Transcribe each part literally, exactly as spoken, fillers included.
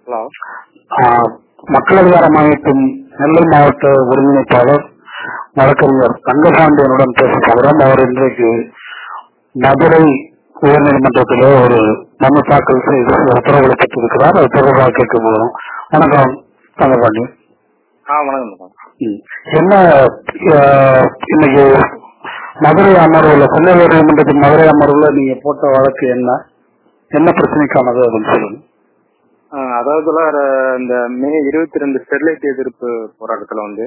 Hello. மக்கள் அதிகாரம் அமைப்பின் நெல்லை மாவட்ட ஒருங்கிணைப்பாளர் வழக்கறிஞர் தங்கபாண்டியனுடன் பேச போகிறோம். அவர் இன்றைக்கு மதுரை உயர்நீதிமன்றத்தில் ஒரு மனு தாக்கல் செய்து உத்தரவுகளை பெற்றிருக்கிறார். அது தொடர்பாக கேட்க போகிறோம். வணக்கம் தங்கபாண்டியன். வணக்கம். என்ன இன்னைக்கு மதுரை அமர்வுல சென்னை உயர்நீதிமன்றத்தின் மதுரை அமர்வுல நீங்க போட்ட வழக்கு என்ன என்ன பிரச்சனைக்கானது அப்படின்னு சொல்லுங்க. அதாவது இந்த மே இருபத்தி ரெண்டு ஸ்டெர்லைட் எதிர்ப்பு போராட்டத்துல வந்து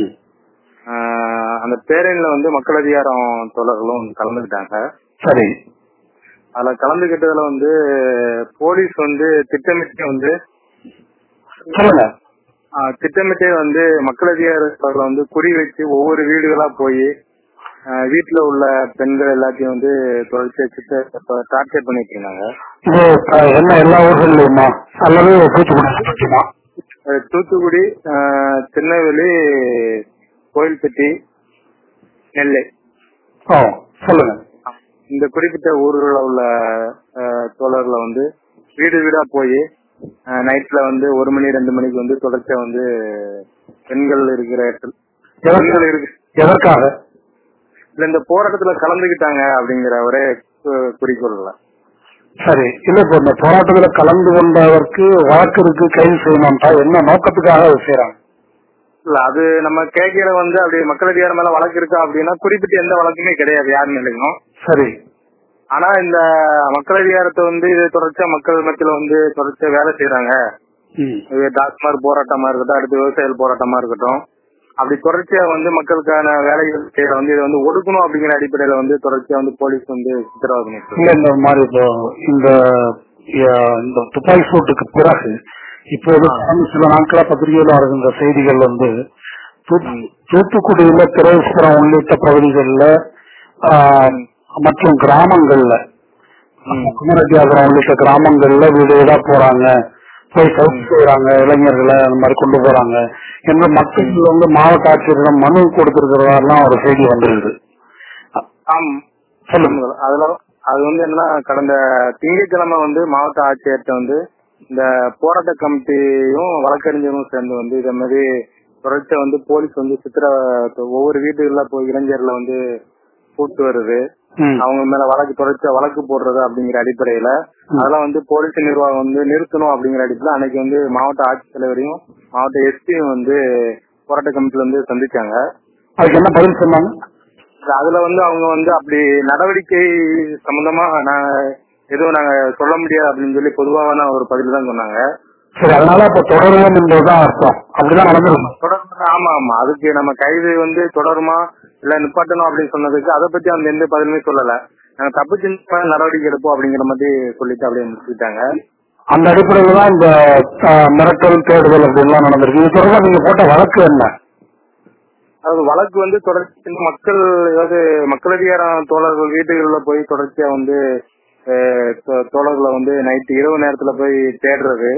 அந்த பேரணியில வந்து மக்கள் அதிகாரம் தோழர்களும் கலந்துக்கிட்டாங்க. சரி. அதுல கலந்துகிட்டதுல வந்து போலீஸ் வந்து திட்டமிட்டே வந்து சொல்லுங்க திட்டமிட்டே வந்து மக்கள் அதிகாரத்துல வந்து குறி வச்சு ஒவ்வொரு வீடுகளா போய் வீட்டுல உள்ள பெண்கள் எல்லாத்தையும் வந்து தொடர்ச்சி வச்சுட்டு டார்ச்சர் பண்ணிட்டு இருந்தாங்க. என்ன எல்லா ஊர்கள்லயுமா அல்லது தூத்துக்குடி? தூத்துக்குடி, திருநெல்வேலி, கோயில்பட்டி, நெல்லை. சொல்லுங்க. இந்த குறிப்பிட்ட ஊர்களில் உள்ள தோழர்களை வந்து வீடு வீடா போய் நைட்ல வந்து ஒரு மணி ரெண்டு மணிக்கு வந்து தொடர்ச்சியா வந்து பெண்கள் இருக்கிற பெண்கள் இருக்கு எதற்காக இல்ல இந்த போராட்டத்துல கலந்துகிட்டாங்க அப்படிங்கிற ஒரே குறிக்கோள்ல. சரி. இல்ல இப்ப இந்த போராட்டத்துல கலந்து கொண்டவருக்கு வழக்கு இருக்கு, கைது செய்யணும்ட்டா என்ன நோக்கத்துக்காக செய்யறாங்க? இல்ல அது நம்ம கேட்கிற வந்து அப்படி மக்கள் அதிகாரம் மேல வழக்கு இருக்கா அப்படின்னா குறிப்பிட்ட எந்த வழக்குமே கிடையாது யார் மேலையும். சரி. ஆனா இந்த மக்கள் அதிகாரத்தை வந்து இது தொடர்ச்சியா மக்கள் மத்தியில வந்து தொடர்ச்சியா வேலை செய்யறாங்க. டாஸ்மாக் போராட்டமா இருக்கட்டும், அடுத்து விவசாய போராட்டமா இருக்கட்டும், அப்படி தொடர்ச்சியா வந்து மக்களுக்கான வேலைகள் செய்யற வந்து இதை வந்து ஒடுக்கணும் அப்படிங்கிற அடிப்படையில வந்து தொடர்ச்சியா வந்து போலீஸ் வந்து சித்திரவதை பண்ணிட்டு இந்த மாதிரி இந்த இந்த துப்பாக்கி சூட்டுக்கு பிறகு இப்போது சில நாட்களா பத்திரிகையில வருகின்ற செய்திகள் வந்து தூத்துக்குடியில திரேஸ்வரம் உள்ளிட்ட பகுதிகளில் மற்றும் கிராமங்கள்ல குமரத்தியாபுரம் உள்ளிட்ட கிராமங்கள்ல வீடு வீடா போறாங்க, போய் கைது செய்யறாங்க, இளைஞர்களை அந்த மாதிரி கொண்டு போறாங்க என்ற மக்கள் வந்து மாவட்ட ஆட்சியரிடம் மனு கொடுத்திருக்கிறதெல்லாம் ஒரு செய்தி வந்துருது. அதுல அது வந்து என்னன்னா கடந்த திங்கட்கிழமை வந்து மாவட்ட ஆட்சியர்கிட்ட வந்து இந்த போராட்ட கமிட்டியும் வழக்கறிஞரும் சேர்ந்து வந்து இத மாதிரி தொடர்ச்சியா வந்து போலீஸ் வந்து சித்திர ஒவ்வொரு வீட்டுகள்ல போய் இளைஞர்களை வந்து கூட்டு வருது, அவங்க மேல வழக்கு தொடர்ச்சியா வழக்கு போடுறது அப்படிங்கிற அடிப்படையில அதெல்லாம் வந்து போலீஸ் நிர்வாகம் வந்து நிறுத்தணும் அப்படிங்கிற அடிப்படையில அன்னைக்கு வந்து மாவட்ட ஆட்சித்தலைவரையும் மாவட்ட எஸ்பியும் வந்து போராட்ட கமிட்டில வந்து சந்திச்சாங்க. அதுக்கு என்ன பதில் சொன்னாங்க? அதுல வந்து அவங்க வந்து அப்படி நடவடிக்கை சம்பந்தமா நான் எதுவும் நாங்க சொல்ல முடியாது அப்படின்னு சொல்லி பொதுவான ஒரு பதில் தான் சொன்னாங்க. சரி. அதனால இப்ப தொடரும் என்பதுதான் அர்த்தம். அப்படிதான் நடந்துருக்கும். ஆமா ஆமா அதுக்கு நம்ம கைது வந்து தொடருமா இல்ல நிப்பாட்டணும் அப்படின்னு சொன்னதுக்கு அதை பத்தி அந்த எந்த பதிலுமே சொல்லல. நாங்க தப்பு செஞ்ச நடவடிக்கை எடுப்போம் அப்படிங்கிற மாதிரி சொல்லிட்டு அப்படியே முடிச்சுட்டாங்க. அந்த அடிப்படையில தான் இந்த மிரட்டல் தேடுதல் அப்படின்லாம் நடந்திருக்கு. இது தொடர்பாக நீங்க போட்ட வழக்கு என்ன? அது வழக்கு வந்து தொடர்ச்சி மக்கள் ஏதாவது மக்கள் அதிகாரம் தோழர்கள் வீட்டுகளில் போய் தொடர்ச்சியா வந்து தோழர்களை வந்து நைட்டு இரவு நேரத்துல போய் தேடுறது.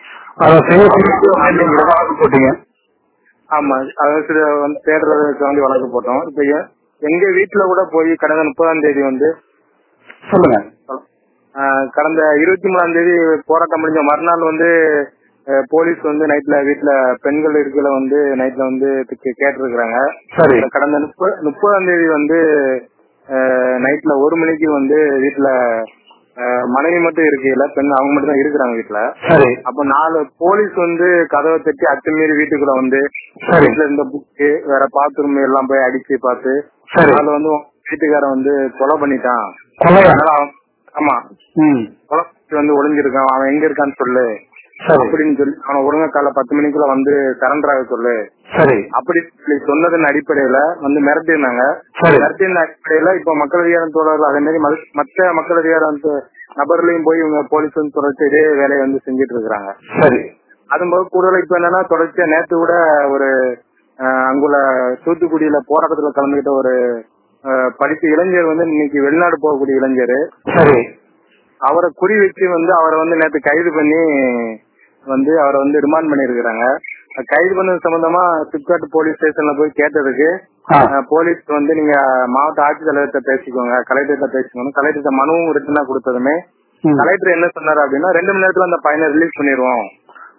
ஆமா அதாவது வந்து தேடுறதுக்கு வந்து வழக்கு போட்டோம். இப்ப எங்க வீட்டுல கூட போய் கடந்த முப்பதாம் தேதி வந்து சொல்லுங்க கடந்த இருபத்தி மூணாம் தேதி போராட்டம் முடிஞ்ச மறுநாள் வந்து போலீஸ் வந்து நைட்ல வீட்டுல பெண்கள் இருக்கல வந்து நைட்ல வந்து கேட்டிருக்கிறாங்க. கடந்த முப்பது முப்பதாம் தேதி வந்து நைட்ல ஒரு மணிக்கு வந்து வீட்டுல மனைவி மட்டும் இருக்கையில பெண் அவங்க மட்டும் தான் இருக்கிறாங்க வீட்டுல. அப்ப நாலு போலீஸ் வந்து கதவை தட்டி அத்துமீறி வீட்டுக்குள்ள வந்து வீட்டுல இருந்த புக்கு வேற பாத்ரூம் எல்லாம் போய் அடிச்சு பார்த்து அதுல வந்து வீட்டுக்காரன் வந்து கொலை பண்ணிட்டான், ஆமா கொலை வந்து ஒளிஞ்சிருக்கான், அவன் எங்க இருக்கான்னு சொல்லு அப்படின்னு சொல்லி அவனை ஒழுங்கா கால பத்து மணிக்குள்ள வந்து சரண்டர் ஆக சொல்லு அப்படி சொன்னதன் அடிப்படையில வந்து மிரட்டிருந்தாங்க. மிரட்டின அடிப்படையில இப்ப மக்கள் அதிகாரம் தோழர்கள் அதே மாதிரி மற்ற மக்கள் அதிகாரம் நபர்களையும் போய் இவங்க போலீஸ் வந்து தொடர்ச்சி இதே வேலையை வந்து செஞ்சிட்டு இருக்கிறாங்க. அதுபோது கூடுதல் இப்ப என்னன்னா தொடர்ச்சியா நேற்று கூட ஒரு அங்குள்ள தூத்துக்குடியில போராட்டத்துல கலந்துகிட்ட ஒரு படித்த இளைஞர் வந்து இன்னைக்கு வெளிநாடு போகக்கூடிய இளைஞர் அவரை குறி வச்சு வந்து அவரை வந்து நேற்று கைது பண்ணி வந்து அவரை வந்து ரிமாண்ட் பண்ணிருக்கிறாங்க. கைது பண்ணது சம்பந்தமா சிப்காட் போலீஸ் ஸ்டேஷன்ல போய் கேட்டதுக்கு போலீஸ் வந்து நீங்க மாவட்ட ஆட்சித்தலைவர்கிட்ட பேசிக்கோங்க, கலெக்டர்கிட்ட பேசிக்கோங்க, கலெக்டர்கிட்ட மனுவும் ரிட்டனா கொடுத்ததுமே கலெக்டர் என்ன சொன்னாரு அப்படின்னா ரெண்டு மணி நேரத்துல அந்த பையனை ரிலீஸ் பண்ணிடுவோம்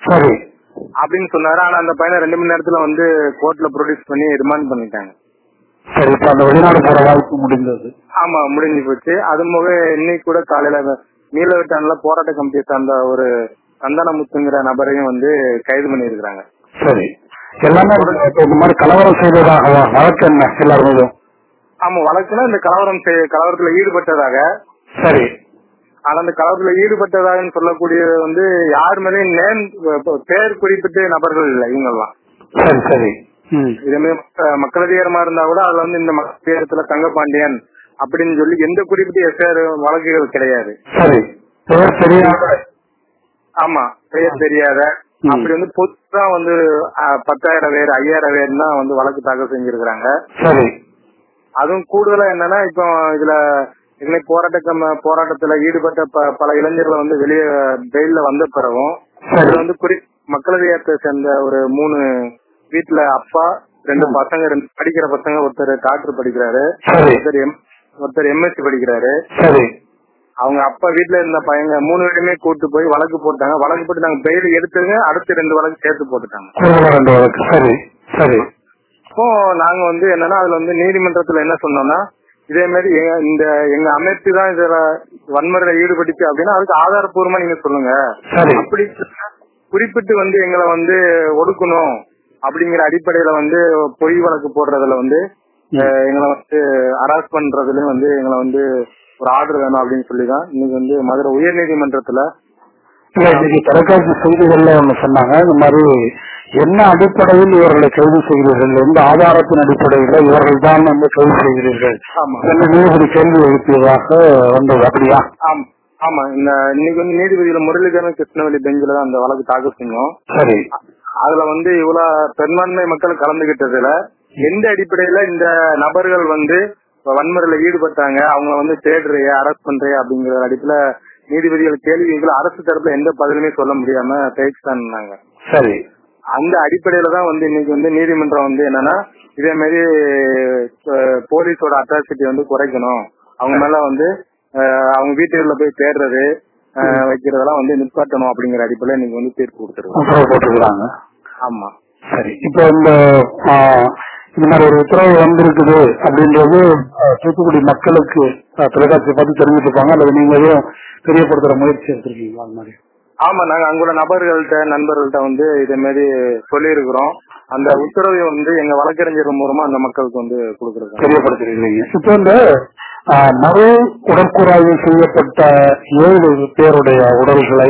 சரி அப்படின்னு சொன்னாரு. ஆனா அந்த பையனை ரெண்டு மணி நேரத்துல வந்து கோர்ட்ல ப்ரொடியூஸ் பண்ணி ரிமாண்ட் பண்ணிட்டாங்க. சரி, இப்ப அந்த வெளிநாடு போற வாய்ப்பு முடிந்தது. ஆமா, முடிஞ்சு போச்சு. அது போக இன்னைக்கு கூட காலையில மீளவெட்டான்ல போராட்ட கமிட்டியை சார்ந்த ஒரு சந்தானமுத்துங்கிற நபரையும் வந்து கைது பண்ணி இருக்கிறாங்க. சரி, எல்லாமே இந்த மாதிரி கலவரம் செய்ததாக வழக்கு என்ன எல்லாரும்? ஆமா, வழக்குனா இந்த கலவரம் கலவரத்துல ஈடுபட்டதாக. சரி, ஆனா அந்த கலவரத்துல ஈடுபட்டதாக சொல்லக்கூடிய வந்து யார் மேலேயும் நேம் பேர் குறிப்பிட்ட நபர்கள் இல்லை இவங்க எல்லாம். சரி சரி. இதுமே மக்களதிகாரமா இருந்தா கூட அதுல வந்து இந்த மக்களதிகாரத்துல தங்கபாண்டியன் அப்படின்னு சொல்லி எந்த குறிப்பிட்ட எஸ்ஆர் வழக்குகள் கிடையாது. சரி, ஆமா, பெயர் தெரியாத அப்படி வந்து பொதுவா வந்து பத்தாயிரம் பேர் ஐயாயிரம் பேர் தான் வந்து வழக்கு தாக்கல் செஞ்சிருக்கிறாங்க. சரி, அதுவும் கூடுதலா என்னன்னா இப்போ இதுல இன்னைக்கு போராட்ட போராட்டத்துல ஈடுபட்ட பல இளைஞர்கள் வந்து வெளியே பெயில்ல வந்த பிறகும் இதுல வந்து குறி மக்களதிகாரத்தை சேர்ந்த ஒரு மூணு வீட்டுல அப்பா ரெண்டு பசங்க ரெண்டு படிக்கிற பசங்க, ஒருத்தர் டாக்டர் படிக்கிறாரு, ஒருத்தர் எம் ஒருத்தர் எம்எஸ்சி படிக்கிறாரு. அவங்க அப்பா வீட்டுல இருந்த பையங்க மூணு பேருமே கூட்டு போய் வழக்கு போட்டாங்க. வழக்கு போட்டு நாங்க பெயில் எடுத்துங்க, அடுத்து ரெண்டு வழக்கு சேர்த்து போட்டுட்டாங்க. இப்போ நாங்க வந்து என்னன்னா அதுல வந்து நீதிமன்றத்துல என்ன சொன்னோம்னா இதே மாதிரி இந்த எங்க அமைப்பு தான் இதுல வன்முறையில ஈடுபட்டுச்சு அப்படின்னா அதுக்கு ஆதாரப்பூர்வமா நீங்க சொல்லுங்க. அப்படி குறிப்பிட்டு வந்து எங்களை வந்து ஒடுக்கணும் அப்படிங்கிற அடிப்படையில வந்து பொய் வழக்கு போடுறதுல வந்து எங்களை வந்து அரெஸ்ட் பண்றதுல வந்து எங்களை வந்து ஒரு ஆர்டர் வேணும் அப்படின்னு சொல்லிதான் இன்னைக்கு வந்து மதுரை உயர் நீதிமன்றத்துல தொலைக்காட்சி செய்திகள்ல ஒண்ணு சொன்னாங்க. இந்த மாதிரி என்ன அடிப்படையில் இவர்களை கைது செய்கிறீர்கள், எந்த ஆதாரத்தின் அடிப்படையில் இவர்கள் தான் வந்து கைது செய்கிறீர்கள் நீதிபதி கேள்வி எழுப்பியதாக வந்தது. அப்படியா? ஆமா, இந்த இன்னைக்கு வந்து நீதிபதியில முரளிதரன் கிருஷ்ணவேலி பெஞ்சில தான் அந்த வழக்கு தாக்கல் செஞ்சோம். சரி, அதுல வந்து இவ்வளவு பெரும்பான்மை மக்கள் கலந்துகிட்டதுல எந்த அடிப்படையில இந்த நபர்கள் வந்து வன்முறையில ஈடுபட்டாங்க, அவங்க வந்து தேடுறைய அரெஸ்ட் பண்றைய அப்படிங்கிற அடிப்படையில நீதிபதிகள் கேள்விகளை அரசு தரப்புல எந்த பதிலுமே சொல்ல முடியாம பேசிட்டாங்க. சரி, அந்த அடிப்படையில தான் வந்து இன்னைக்கு வந்து நீதிமன்றம் வந்து என்னன்னா இதே மாதிரி போலீஸோட அட்ராசிட்டி வந்து குறைக்கணும், அவங்க மேல வந்து அவங்க வீட்டுல போய் தேடுறது வைக்கிறதெல்லாம் வந்து நிப்பாட்டணும் அப்படிங்கிற அடிப்படையில நீங்க வந்து தீர்ப்பு கொடுத்துருக்காங்க. ஆமா, சரி. இப்போ இந்த இந்த மாதிரி ஒரு உத்தரவு வந்திருக்குது அப்படின்றது தூத்துக்குடி மக்களுக்கு தொலைக்காட்சி பார்த்து தெரிஞ்சுட்டு இருப்பாங்க, அல்லது நீங்க எதுவும் தெரியப்படுத்துற முயற்சி எடுத்திருக்கீங்களா? அந்த மாதிரி? ஆமா, நாங்க அங்குள்ள நபர்கள்ட்ட நண்பர்கள்ட்ட வந்து இதே மாதிரி சொல்லி இருக்கிறோம். அந்த உத்தரவை வந்து எங்க வழக்கறிஞர் மூலமா அந்த மக்களுக்கு வந்து கொடுக்கறது தெரியப்படுத்திருக்கீங்க. இப்போ இந்த மறு உடற்கூறாய்வு செய்யப்பட்ட ஏழு பேருடைய உடல்களை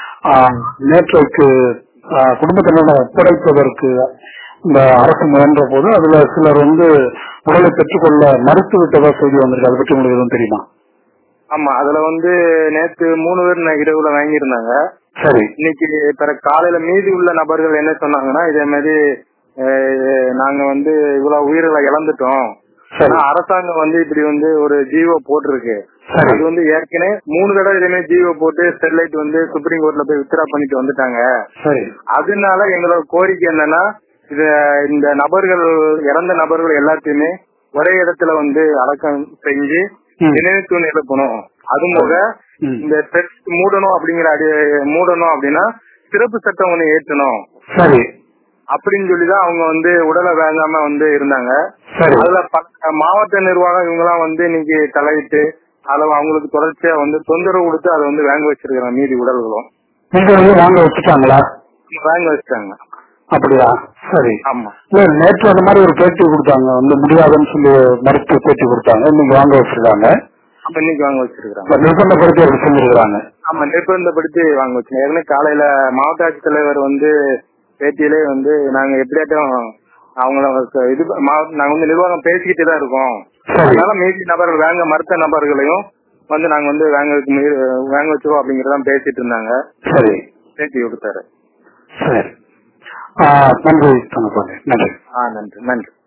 நேற்றைக்கு குடும்பத்தினரிடம் ஒப்படைப்பதற்கு இந்த அரசு முயன்ற போது அதுல சிலர் வந்து உடலை பெற்றுக்கொள்ள மறுத்து விட்டதா செய்தி வந்திருக்கு. அதை பற்றி உங்களுக்கு எதுவும் தெரியுமா? ஆமா, அதுல வந்து நேற்று மூணு பேர் இரவுல வாங்கியிருந்தாங்க. சரி, இன்னைக்கு பிற காலையில மீதி உள்ள நபர்கள் என்ன சொன்னாங்கன்னா இதே மாதிரி நாங்க வந்து இவ்வளவு உயிர்களை இழந்துட்டோம், அரசாங்கம் வந்து இப்படி வந்து ஒரு ஜீவோ போட்டிருக்கு, அது வந்து ஏற்கனவே மூணு தடவை இதே ஜீவோ போட்டு ஸ்டெர்லைட் வந்து சுப்ரீம் கோர்ட்ல போய் வித்ரா பண்ணிட்டு வந்துட்டாங்க. அதனால எங்களோட கோரிக்கை என்னன்னா இது இந்த நபர்கள் இறந்த நபர்கள் எல்லாத்தையுமே ஒரே இடத்துல வந்து அடக்கம் செஞ்சு நினைவு தூண் எழுப்பணும். அது போக இந்த மூடணும் அப்படிங்கிற மூடணும் அப்படின்னா சிறப்பு சட்டம் ஒண்ணு ஏற்றணும் அப்படின்னு சொல்லிதான் அவங்க வந்து உடலை வாங்காம வந்து இருந்தாங்க. அதுல மாவட்ட நிர்வாகம் இவங்க எல்லாம் வந்து இன்னைக்கு தலையிட்டு அதுல அவங்களுக்கு தொடர்ச்சியா வந்து தொந்தரவு கொடுத்து அதை வந்து வாங்க வச்சிருக்காங்க. மீதி உடல்களும் வாங்க வச்சுட்டாங்களா? வாங்க வச்சுட்டாங்க. அப்படியா? சரி. ஆமா, நேற்று அந்த மாதிரி ஒரு பேட்டி கொடுத்தாங்க, வந்து முடியாதுன்னு சொல்லி மறுத்து பேட்டி கொடுத்தாங்க. இன்னைக்கு வாங்க வச்சிருக்காங்க. இன்னைக்கு வாங்க வச்சிருக்காங்க. நிர்பந்தப்படுத்தி அப்படி செஞ்சிருக்காங்க. ஆமா, நிர்பந்தப்படுத்தி வாங்க வச்சிருக்காங்க. ஏற்கனவே காலையில மாவட்ட ஆட்சித்தலைவர் வந்து பேட்டியிலே வந்து நாங்க எப்படியாட்டும் அவங்கள இது நாங்க வந்து நிர்வாகம் பேசிக்கிட்டு தான் இருக்கோம், அதனால மீதி நபர்கள் வாங்க மறுத்த நபர்களையும் வந்து நாங்க வந்து வாங்க வாங்க வச்சிருவோம் அப்படிங்கறதான் பேசிட்டு இருந்தாங்க. சரி, பேட்டி கொடுத்தாரு. சரி, நன்றி. நன்றி. நன்றி நன்றி.